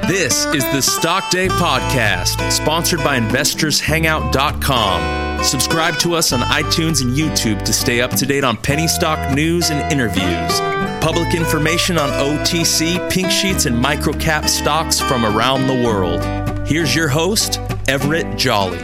This is the Stock Day Podcast, sponsored by InvestorsHangout.com. Subscribe to us on iTunes and YouTube to stay up to date on penny stock news and interviews. Public information on OTC, pink sheets, and microcap stocks from around the world. Here's your host, Everett Jolly.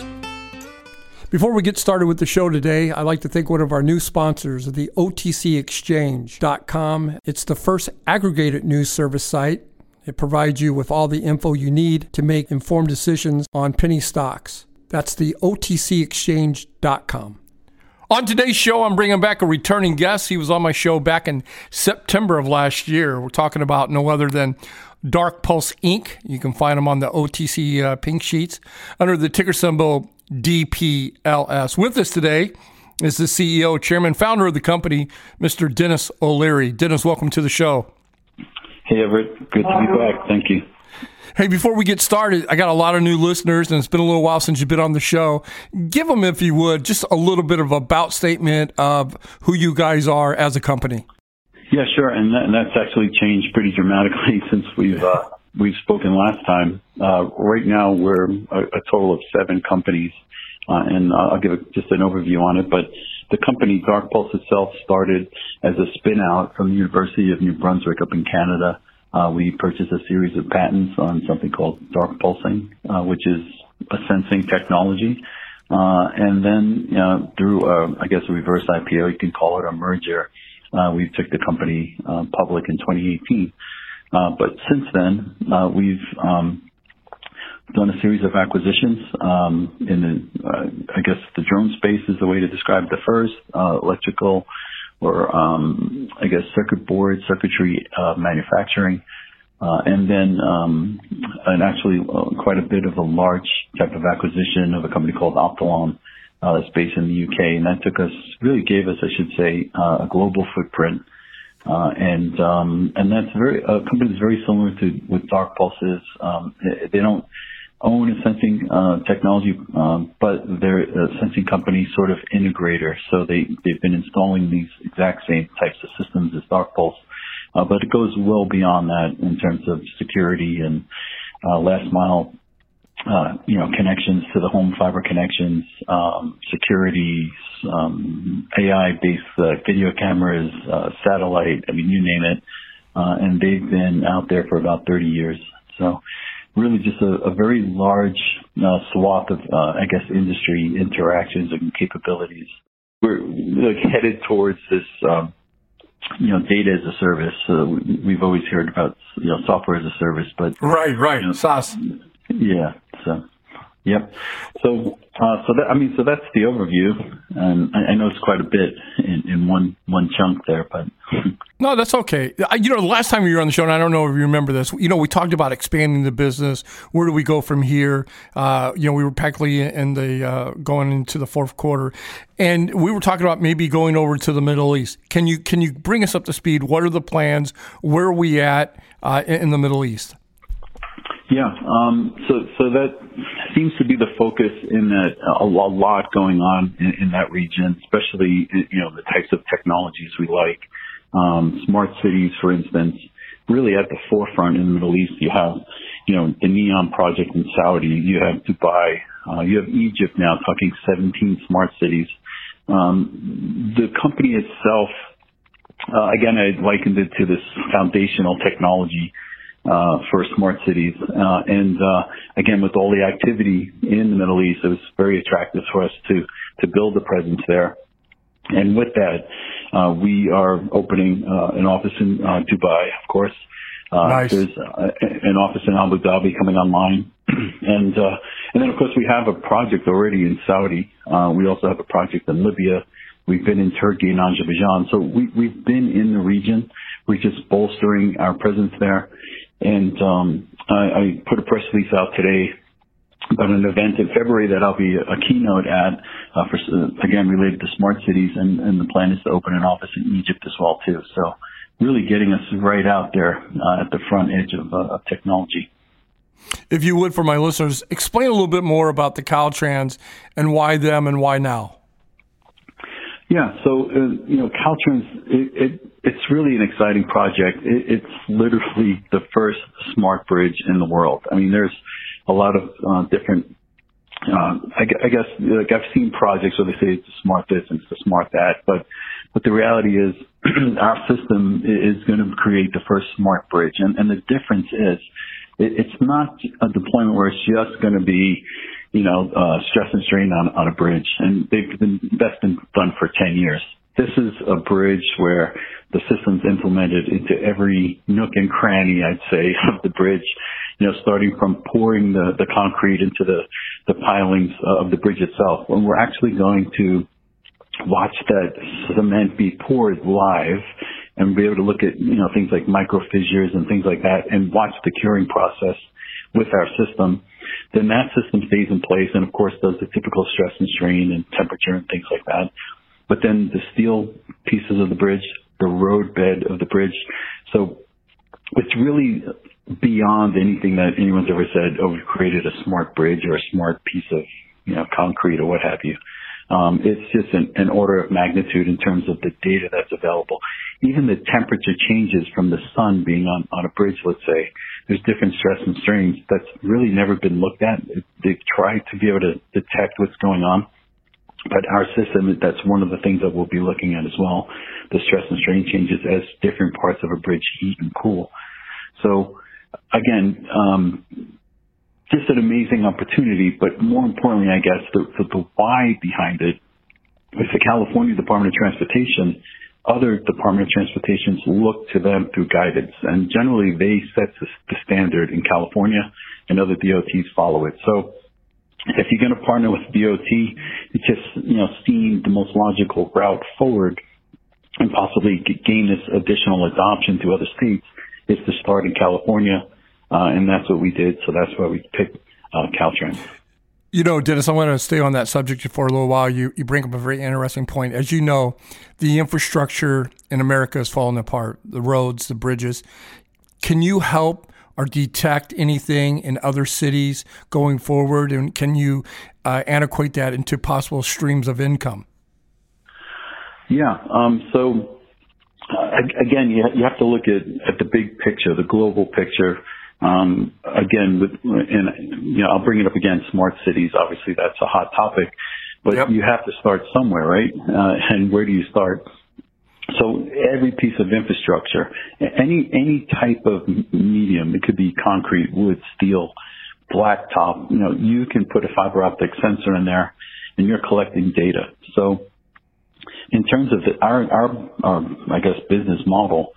Before we get started with the show today, I'd like to thank one of our new sponsors, the OTCExchange.com. It's the first aggregated news service site. It provides you with all the info you need to make informed decisions on penny stocks. That's the OTCExchange.com. On today's show, I'm bringing back a returning guest. He was on my show back in September of last year. We're talking about no other than Dark Pulse Inc. You can find them on the OTC pink sheets under the ticker symbol DPLS. With us today is the CEO, chairman, founder of the company, Mr. Dennis O'Leary. Dennis, welcome to the show. Hey, Everett. Good to be back. Thank you. Hey, before we get started, I got a lot of new listeners, and it's been a little while since you've been on the show. Give them, if you would, just a little bit of a about statement of who you guys are as a company. Yeah, sure. And that's actually changed pretty dramatically since we've spoken last time. Right now, we're a total of 7 companies, and I'll give just an overview on it. But the company Dark Pulse itself started as a spin-out from the University of New Brunswick up in Canada. We purchased a series of patents on something called dark pulsing, which is a sensing technology. And then through, a reverse IPO, you can call it a merger, we took the company public in 2018. But since then, we've done a series of acquisitions in the drone space is the way to describe the first, electrical or circuit board, circuitry manufacturing, and then quite a bit of a large type of acquisition of a company called Optolon, that's based in the UK, and that gave us, a global footprint. And that's a company that's very similar to what Dark Pulse is. They don't own a sensing technology, but they're a sensing company sort of integrator. So they've been installing these exact same types of systems as Dark Pulse, but it goes well beyond that in terms of security and last mile, connections to the home, fiber connections, security, AI-based video cameras, satellite, you name it. And they've been out there for about 30 years. So really just a very large swath of, industry interactions and capabilities. We're headed towards this, data as a service. We've always heard about, software as a service, but right, SaaS. Yeah. So, yep. So that's the overview, and I know it's quite a bit in one chunk there, but. No, that's okay. The last time you were on the show, and I don't know if you remember this, we talked about expanding the business. Where do we go from here? We were practically in the going into the fourth quarter, and we were talking about maybe going over to the Middle East. Can you bring us up to speed? What are the plans? Where are we at in the Middle East? Yeah. So that seems to be the focus in that a lot going on in that region, especially, the types of technologies we like. Smart cities, for instance, really at the forefront in the Middle East. You have, the NEOM project in Saudi. You have Dubai. You have Egypt now talking 17 smart cities. The company itself, again, I likened it to this foundational technology for smart cities. And again, with all the activity in the Middle East, it was very attractive for us to build a presence there. And with that, we are opening an office in Dubai, of course. Nice. There's an office in Abu Dhabi coming online. And then, of course, we have a project already in Saudi. We also have a project in Libya. We've been in Turkey and Azerbaijan. So we've been in the region. We're just bolstering our presence there. And I put a press release out today about an event in February that I'll be a keynote at, for again, related to smart cities. And the plan is to open an office in Egypt as well, too. So really getting us right out there at the front edge of technology. If you would, for my listeners, explain a little bit more about the Caltrans and why them and why now. Yeah, so Caltrans, it's really an exciting project. It's literally the first smart bridge in the world. I mean, there's a lot of different, I guess, like I've seen projects where they say it's a smart this and it's a smart that, but the reality is our system is going to create the first smart bridge. And the difference is it's not a deployment where it's just going to be, stress and strain on a bridge. And that's been done for 10 years. This is a bridge where the system's implemented into every nook and cranny, I'd say, of the bridge, starting from pouring the concrete into the pilings of the bridge itself. When we're actually going to watch that cement be poured live and be able to look at, things like micro fissures and things like that and watch the curing process with our system, then that system stays in place and, of course, does the typical stress and strain and temperature and things like that. But then the steel pieces of the bridge, the road bed of the bridge. So it's really beyond anything that anyone's ever said, oh, we've created a smart bridge or a smart piece of, concrete or what have you. It's just an order of magnitude in terms of the data that's available. Even the temperature changes from the sun being on a bridge, let's say. There's different stress and strains that's really never been looked at. They've tried to be able to detect what's going on. But our system, that's one of the things that we'll be looking at as well, the stress and strain changes as different parts of a bridge heat and cool. So, again, just an amazing opportunity, but more importantly, I guess, the why behind it, with the California Department of Transportation, other Department of Transportations look to them through guidance, and generally they set the standard in California, and other DOTs follow it. So, if you're going to partner with DOT, it just, seemed the most logical route forward and possibly gain this additional adoption to other states is to start in California. And that's what we did. So that's why we picked Caltrans. Dennis, I want to stay on that subject for a little while. You bring up a very interesting point. As you know, the infrastructure in America is falling apart, the roads, the bridges. Can you help or detect anything in other cities going forward? And can you antiquate that into possible streams of income? Yeah. So, again, you have to look at the big picture, the global picture. Again, I'll bring it up again, smart cities. Obviously, that's a hot topic. But You have to start somewhere, right? And where do you start? So every piece of infrastructure, any type of medium, it could be concrete, wood, steel, blacktop, you can put a fiber optic sensor in there and you're collecting data. So in terms of our I guess, business model,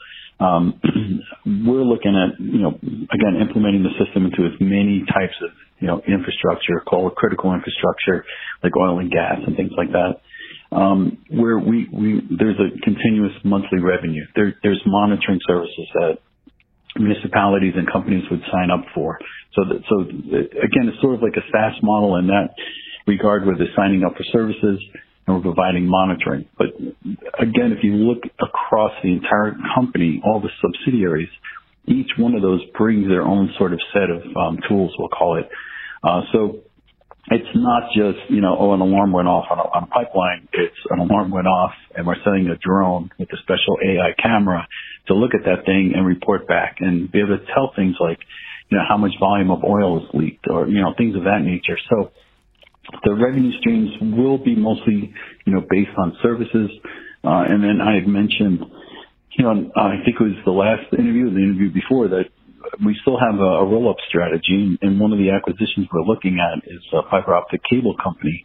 we're looking at, again, implementing the system into as many types of, infrastructure, call it critical infrastructure, like oil and gas and things like that. Where there's a continuous monthly revenue. There's monitoring services that municipalities and companies would sign up for. So again, it's sort of like a SaaS model in that regard, where they're signing up for services and we're providing monitoring. But again, if you look across the entire company, all the subsidiaries, each one of those brings their own sort of set of tools, we'll call it. So it's not just, an alarm went off on a pipeline. It's an alarm went off and we're sending a drone with a special AI camera to look at that thing and report back and be able to tell things like, how much volume of oil is leaked or, things of that nature. So the revenue streams will be mostly, based on services. And then I had mentioned, I think it was the last interview, the interview before, that we still have a roll-up strategy, and one of the acquisitions we're looking at is a fiber optic cable company.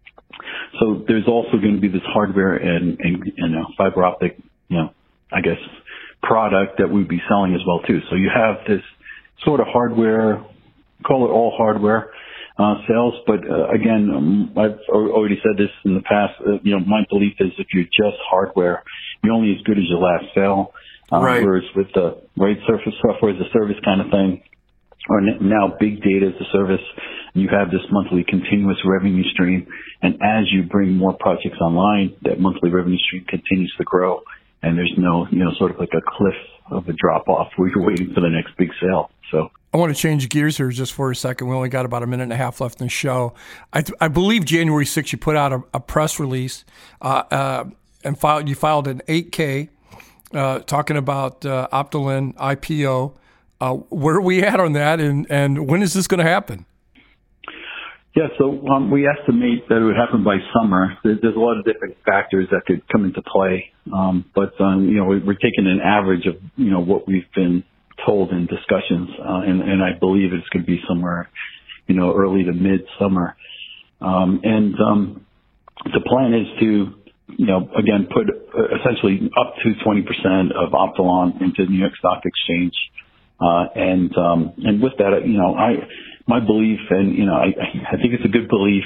So there's also going to be this hardware and fiber optic, I guess, product that we'd be selling as well too. So you have this sort of hardware, call it all hardware sales, but again, I've already said this in the past. My belief is if you're just hardware, you're only as good as your last sale. Right. Whereas with the Surface software as a service kind of thing, or now big data as a service, you have this monthly continuous revenue stream. And as you bring more projects online, that monthly revenue stream continues to grow. And there's no, sort of like a cliff of a drop off where you're waiting for the next big sale. So I want to change gears here just for a second. We only got about a minute and a half left in the show. I believe January 6th, you put out a press release and you filed an 8K. talking about Optolin IPO. Where are we at on that, and when is this going to happen? Yeah, so we estimate that it would happen by summer. There's a lot of different factors that could come into play, but we're taking an average of what we've been told in discussions, and I believe it's going to be somewhere early to mid-summer. The plan is to again put essentially up to 20% of Optolin into the New York Stock Exchange, and with that, my belief, and I think it's a good belief,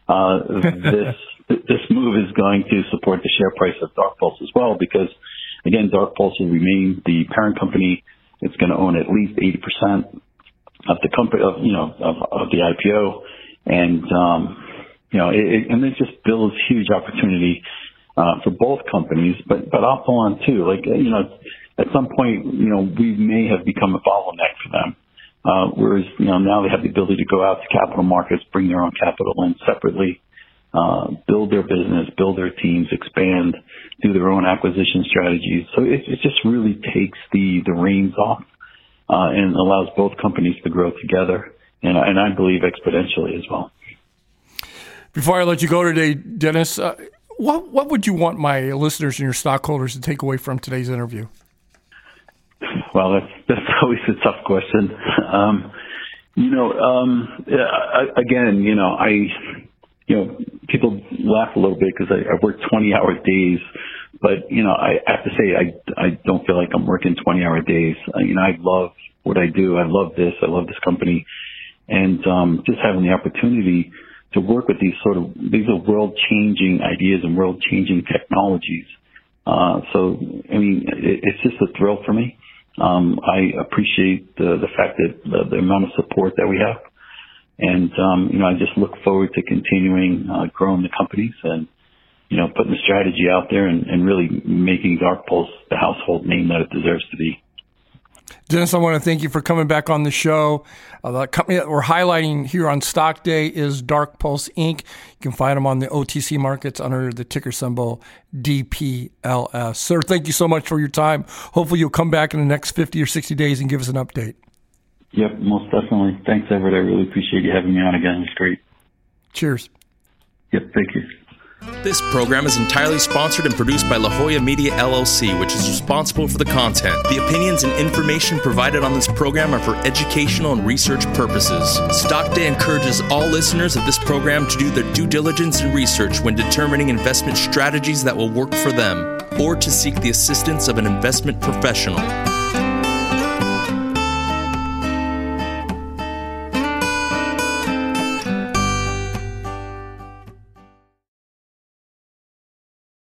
this move is going to support the share price of Dark Pulse as well, because again, Dark Pulse will remain the parent company. It's going to own at least 80% of the company of the IPO, and and it just builds huge opportunity for both companies, but Optolin too. At some point, we may have become a bottleneck for them. Whereas, now they have the ability to go out to capital markets, bring their own capital in separately, build their business, build their teams, expand, do their own acquisition strategies. So it just really takes the reins off, and allows both companies to grow together, and I believe exponentially as well. Before I let you go today, Dennis, what would you want my listeners and your stockholders to take away from today's interview? Well, that's always a tough question. People laugh a little bit because I work 20-hour days, but I have to say I don't feel like I'm working 20-hour days. I love what I do. I love this company, and just having the opportunity to work with these are world-changing ideas and world-changing technologies. It's just a thrill for me. I appreciate the fact that the amount of support that we have, and I just look forward to continuing growing the companies and putting the strategy out there and really making Dark Pulse the household name that it deserves to be. Dennis, I want to thank you for coming back on the show. The company that we're highlighting here on Stock Day is Dark Pulse Inc. You can find them on the OTC markets under the ticker symbol DPLS. Sir, thank you so much for your time. Hopefully you'll come back in the next 50 or 60 days and give us an update. Yep, most definitely. Thanks, Everett. I really appreciate you having me on again. It's great. Cheers. Yep, thank you. This program is entirely sponsored and produced by La Jolla Media LLC, which is responsible for the content. The opinions and information provided on this program are for educational and research purposes. Stock Day encourages all listeners of this program to do their due diligence and research when determining investment strategies that will work for them, or to seek the assistance of an investment professional.